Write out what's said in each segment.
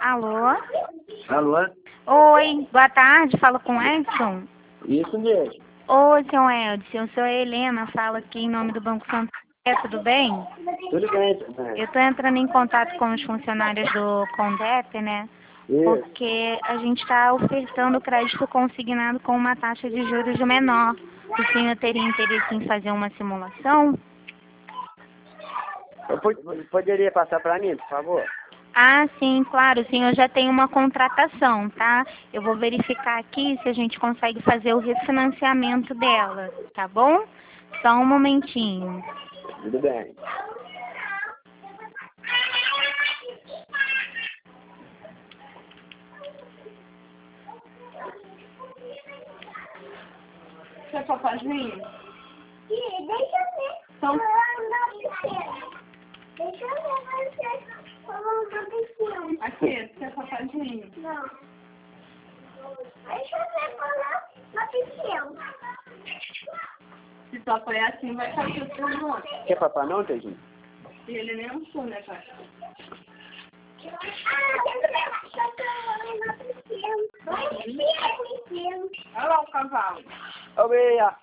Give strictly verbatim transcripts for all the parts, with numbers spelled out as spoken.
Alô? Alô? Oi, boa tarde, falo com o Edson. Isso mesmo. Oi, senhor Edson, eu sou a Helena, falo aqui em nome do Banco Santander, tudo bem? Tudo bem, né? Eu estou entrando em contato com os funcionários do Condep, né? Isso. Porque a gente está ofertando crédito consignado com uma taxa de juros menor. O senhor teria interesse em fazer uma simulação? Eu pod- poderia passar para mim, por favor? Ah, sim, claro, o senhor já tem uma contratação, tá? Eu vou verificar aqui se a gente consegue fazer o refinanciamento dela, tá bom? Só um momentinho. Tudo bem. Você só papazinho? Ih, deixa eu ver. Então- Falando da piscina. Deixa eu ver você falando da piscina. Aqui, você é papazinho? Não. Deixa eu ver falar na piscina. Se só foi assim, vai cair o seu nome. Quer papai não, Tezinho? E ele nem almoçou, né, pai? Ah, deixa eu ver falando na piscina. Vai na piscina. Olha lá o cavalo. Ô, Bia!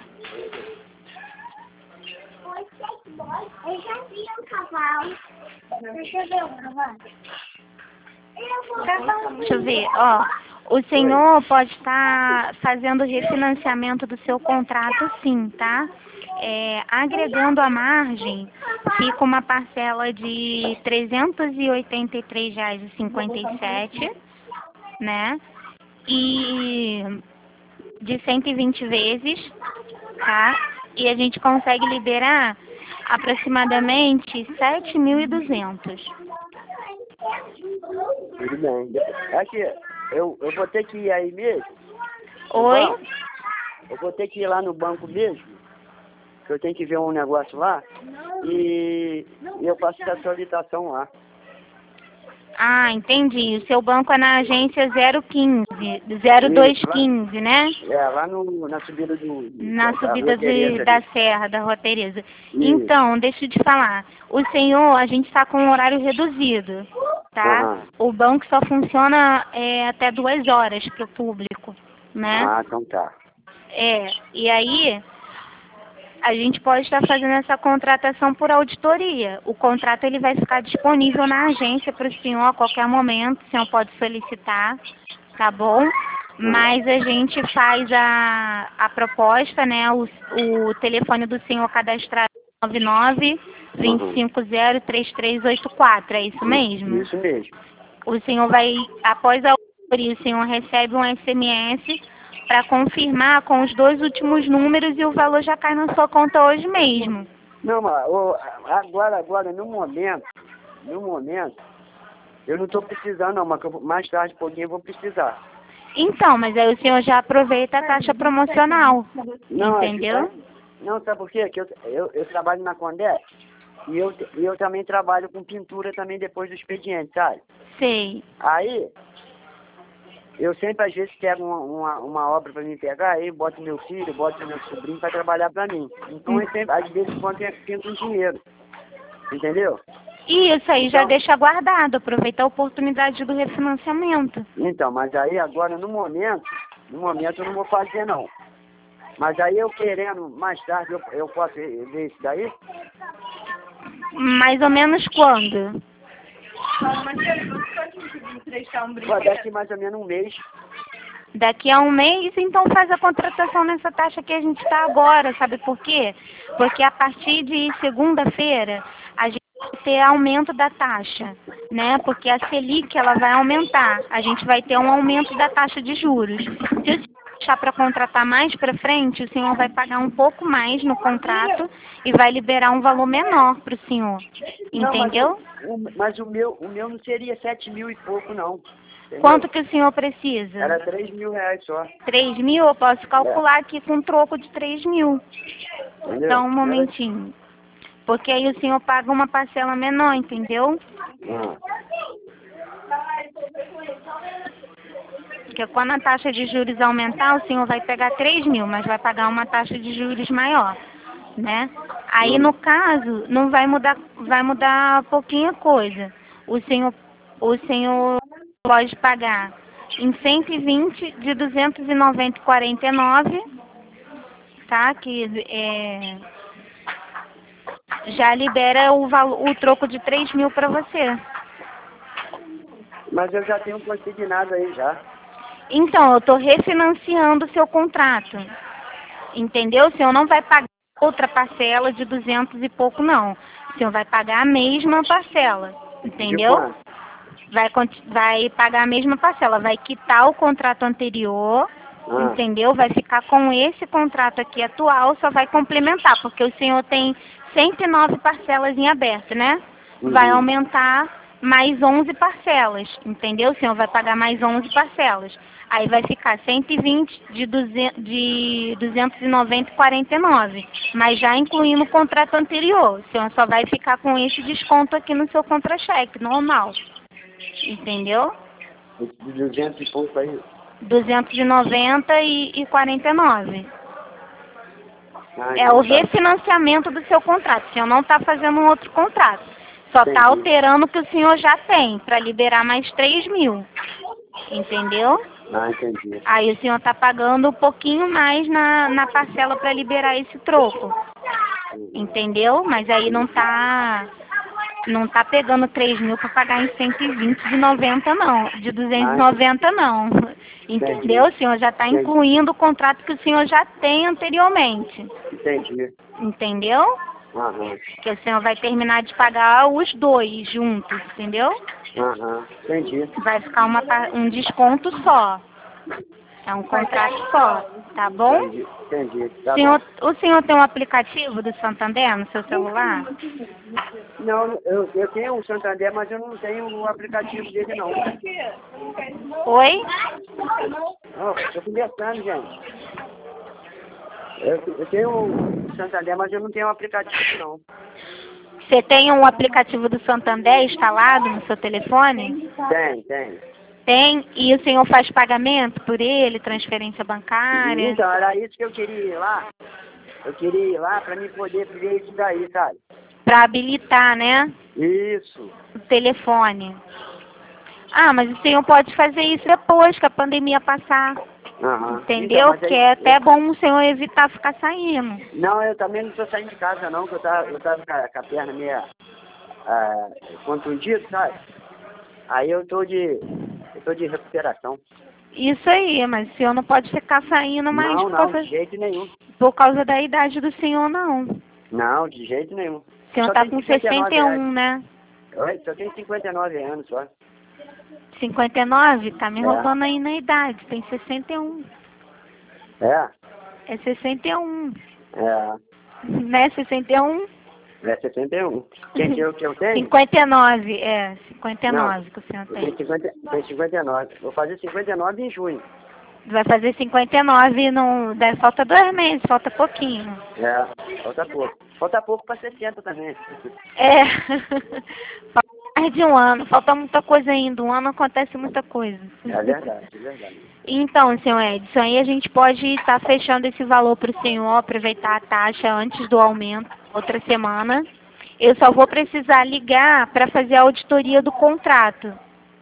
Oi, boy. Eu já vi um cavalo. Deixa eu ver o cavalo. Eu vou cavalo. Deixa eu ver, ó. O senhor pode estar fazendo o refinanciamento do seu contrato, sim, tá? É, agregando a margem, fica uma parcela de trezentos e oitenta e três reais e cinquenta e sete centavos, né? E de cento e vinte vezes, tá? E a gente consegue liberar aproximadamente sete mil e duzentos. Tudo bem. Aqui, eu, eu vou ter que ir aí mesmo? Oi? Banco? Eu vou ter que ir lá no banco mesmo, que eu tenho que ver um negócio lá, e, e eu faço essa solicitação lá. Ah, entendi. O seu banco é na agência zero quinze, zero dois quinze, né? É, lá no, na subida do... Na da- subida da de, Tereza da ali. Serra, da Rua Tereza. Isso. Então, deixa eu te falar. O senhor, a gente está com um horário reduzido, tá? Aham. O banco só funciona é, até duas horas para o público, né? Ah, então tá. É, e aí a gente pode estar fazendo essa contratação por auditoria. O contrato ele vai ficar disponível na agência para o senhor a qualquer momento, o senhor pode solicitar, tá bom? Mas a gente faz a, a proposta, né? O, o telefone do senhor cadastrado é nove nove, dois cinco zero, três três oito quatro, é isso mesmo? Isso mesmo. O senhor vai, após a auditoria, o senhor recebe um S M S para confirmar com os dois últimos números e o valor já cai na sua conta hoje mesmo. Não, mas ô, agora, agora, no momento, no momento, eu não estou precisando não, mas que eu- mais tarde, um pouquinho, eu vou precisar. Então, mas aí o senhor já aproveita a taxa promocional, Não, é- entendeu? é- não, sabe por quê? Que eu, eu, eu trabalho na Condé e eu, e eu também trabalho com pintura também depois do expediente, sabe? Sei. Aí, eu sempre às vezes pego uma, uma, uma obra para mim pegar, aí boto meu filho, boto meu sobrinho para trabalhar para mim. Então, eu sempre, às vezes, quando eu pinto um dinheiro, entendeu? E isso aí já Então- deixa guardado, aproveita a oportunidade do refinanciamento. Então, mas aí agora, no momento, no momento eu não vou fazer não. Mas aí eu querendo, mais tarde, eu, eu posso ver isso daí? Mais ou menos quando? Fala, mas ele não pode emprestar um Pô, brinquedo. daqui mais ou menos um mês. Daqui a um mês, então faz a contratação nessa taxa que a gente está agora, sabe por quê? Porque a partir de segunda-feira a gente vai ter aumento da taxa, né? Porque a Selic ela vai aumentar, a gente vai ter um aumento da taxa de juros. Se o senhor deixar para contratar mais para frente, o senhor vai pagar um pouco mais no contrato e vai liberar um valor menor para o senhor, entendeu? Não, mas, o, o- mas o meu, o meu não seria sete mil e pouco, não. Entendeu? Quanto que o senhor precisa? Era três mil reais só. três mil? Eu posso calcular aqui com troco de três mil. Entendeu? Só um momentinho. Porque aí o senhor paga uma parcela menor, entendeu? Ah, Porque quando a taxa de juros aumentar, o senhor vai pegar três mil, mas vai pagar uma taxa de juros maior, né? Aí, no caso, não vai mudar, vai mudar pouquinha coisa. O senhor, o senhor pode pagar em cento e vinte de duzentos e noventa e quarenta e nove, tá? Que é, já libera o, valor, o troco de três mil para você. Mas eu já tenho um consignado aí já. Então, eu estou refinanciando o seu contrato. Entendeu? O senhor não vai pagar outra parcela de duzentos e pouco, não. O senhor vai pagar a mesma parcela. Entendeu? Vai, vai pagar a mesma parcela. Vai quitar o contrato anterior. Ah. Entendeu? Vai ficar com esse contrato aqui atual, só vai complementar, porque o senhor tem cento e nove parcelas em aberto, né? Uhum. Vai aumentar mais onze parcelas, entendeu? O senhor vai pagar mais onze parcelas. Aí vai ficar cento e vinte de, duzentos, de duzentos e noventa e quarenta e nove, mas já incluindo o contrato anterior. O senhor só vai ficar com esse desconto aqui no seu contra-cheque, normal. Entendeu? De duzentos e pouco aí? duzentos e noventa e quarenta e nove. Ah, é o refinanciamento do seu contrato. O senhor não está fazendo um outro contrato. Só está alterando o que o senhor já tem, para liberar mais três mil. Entendeu? Ah, entendi. Aí o senhor está pagando um pouquinho mais na, na parcela para liberar esse troco. Entendeu? Mas aí não está não tá pegando três mil para pagar em cento e vinte de noventa, não. De duzentos e noventa, não. Entendeu? O senhor já está incluindo o contrato que o senhor já tem anteriormente. Entendi. Entendeu? Aham. Que o senhor vai terminar de pagar os dois juntos, entendeu? Aham, entendi. Vai ficar uma, um desconto só. É um contrato só, tá bom? Entendi, entendi. Tá senhor, bom. O senhor tem um aplicativo do Santander no seu celular? Não, eu, eu tenho o Santander, mas eu não tenho o aplicativo dele, não. Oi? Não, estou conversando, gente. Eu, eu tenho o Santander, mas eu não tenho o aplicativo, não. Você tem um aplicativo do Santander instalado no seu telefone? Tem, tem. Tem? E o senhor faz pagamento por ele, transferência bancária? Então, era isso que eu queria ir lá. Eu queria ir lá para mim poder ver isso daí, sabe? Para habilitar, né? Isso. O telefone. Ah, mas o senhor pode fazer isso depois que a pandemia passar. Uhum. Entendeu? Então, que aí, é até eu... bom o senhor evitar ficar saindo. Não, eu também não estou saindo de casa, não, que eu tava, eu tava com, a, com a perna meio ah, contundida, sabe? Aí eu tô de... Eu tô de recuperação. Isso aí, mas o senhor não pode ficar saindo mais não, por, não, causa, de jeito nenhum. por causa da idade do senhor, não. Não, de jeito nenhum. O senhor está com sessenta e um, né? Oi, só tenho cinquenta e nove anos só. cinquenta e nove? Tá me é. roubando aí na idade, tem sessenta e um. É? É sessenta e um. É. Né, sessenta e um? É sessenta e um. Quem que eu, que eu tenho? cinquenta e nove, é, cinquenta e nove não, que o senhor tem. tem. cinquenta, tem cinquenta e nove. Vou fazer cinquenta e nove em junho. Vai fazer cinquenta e nove, não, falta dois meses, falta pouquinho. É, falta pouco. Falta pouco para sessenta também. É, falta mais de um ano, falta muita coisa ainda, um ano acontece muita coisa. É verdade, é verdade. Então, senhor Edson, aí a gente pode estar fechando esse valor para o senhor, aproveitar a taxa antes do aumento, outra semana. Eu só vou precisar ligar para fazer a auditoria do contrato.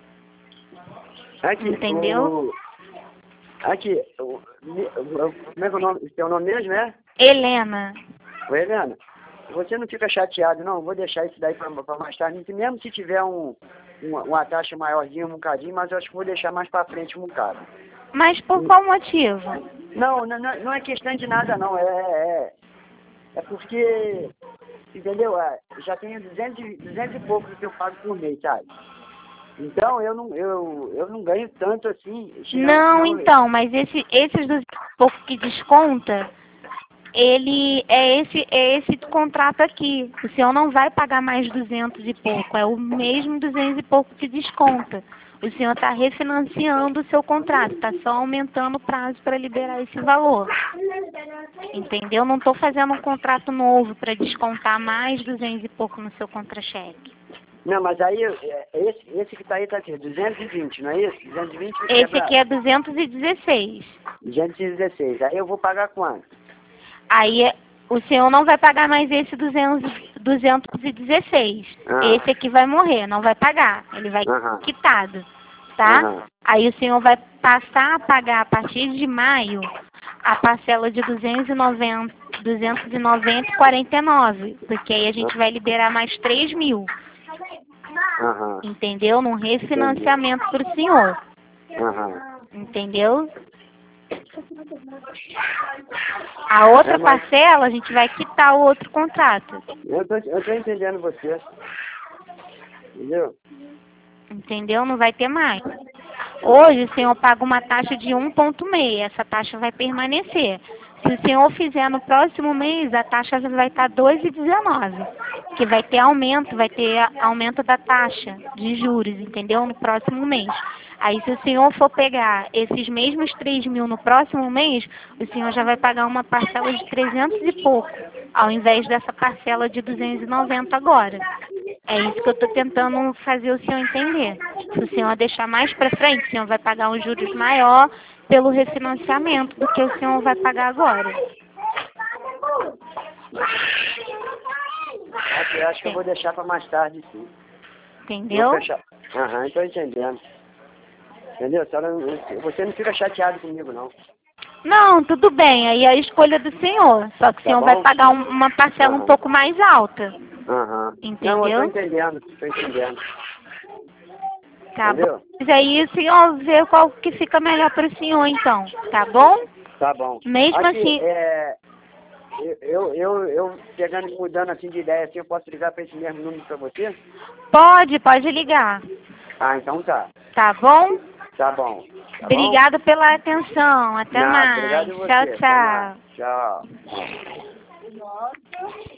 Aqui, entendeu? O... Aqui, o... como é que é o nome? Seu nome mesmo, é? Helena. Oi, Helena. Você não fica chateado, não? Vou deixar isso daí para mais tarde. Mesmo se tiver um, uma, uma taxa maiorzinha, um bocadinho, mas eu acho que vou deixar mais para frente um bocado. Mas por qual motivo? Não, não, não é questão de nada, não. É, é, é porque, entendeu? É, já tenho duzentos, duzentos e pouco que eu pago por mês, sabe? Então, eu não, eu, eu não ganho tanto assim. Não, não então, mas esse, esses duzentos e pouco que desconta, ele é esse, é esse contrato aqui. O senhor não vai pagar mais duzentos e pouco, é o mesmo duzentos e pouco que desconta. O senhor está refinanciando o seu contrato, está só aumentando o prazo para liberar esse valor. Entendeu? Não estou fazendo um contrato novo para descontar mais duzentos e pouco no seu contra-cheque. Não, mas aí, esse, esse que está aí está aqui, duzentos e vinte, não é isso? duzentos e vinte esse aqui é duzentos e dezesseis. duzentos e dezesseis. Aí eu vou pagar quanto? Aí o senhor não vai pagar mais esse duzentos, duzentos e dezesseis. Ah. Esse aqui vai morrer, não vai pagar. Ele vai uhum. quitado. tá? Aham. Aí o senhor vai passar a pagar a partir de maio a parcela de duzentos e noventa, duzentos e noventa e quarenta e nove, porque aí a gente vai liberar mais três mil, Aham. entendeu? Num refinanciamento para o senhor, Aham. entendeu? A outra É, mas- parcela a gente vai quitar o outro contrato, Eu tô, eu tô entendendo você. Entendeu? entendeu? Não vai ter mais. Hoje o senhor paga uma taxa de um vírgula seis, essa taxa vai permanecer. Se o senhor fizer no próximo mês, a taxa vai estar dois vírgula dezenove, que vai ter aumento, vai ter a- aumento da taxa de juros, entendeu? No próximo mês. Aí se o senhor for pegar esses mesmos três mil no próximo mês, o senhor já vai pagar uma parcela de trezentos e pouco, ao invés dessa parcela de duzentos e noventa agora. É isso que eu estou tentando fazer o senhor entender. Se o senhor deixar mais para frente, o senhor vai pagar um juros maior pelo refinanciamento do que o senhor vai pagar agora. Acho, acho que eu vou deixar para mais tarde, sim. Entendeu? Vou fechar. Aham, estou entendendo. Entendeu? A senhora não- Você não fica chateado comigo, não. Não, tudo bem. Aí é a escolha do senhor. Só que o Tá senhor bom? vai pagar um- uma parcela um Aham. pouco mais alta. Aham. Entendeu? Não, eu tô entendendo, tô entendendo. Tá Entendeu? bom? Mas aí o senhor vê qual que fica melhor para o senhor, então. Tá bom? Tá bom. Mesmo Aqui, assim... é, eu, eu, eu pegando e mudando assim de ideia, assim, eu posso ligar para esse mesmo número para você? Pode, pode ligar. Ah, então tá. Tá bom? Tá bom. Tá Obrigado pela atenção. Até bom? Nada, mais. obrigado a você. Tchau, Até mais. tchau. Tchau.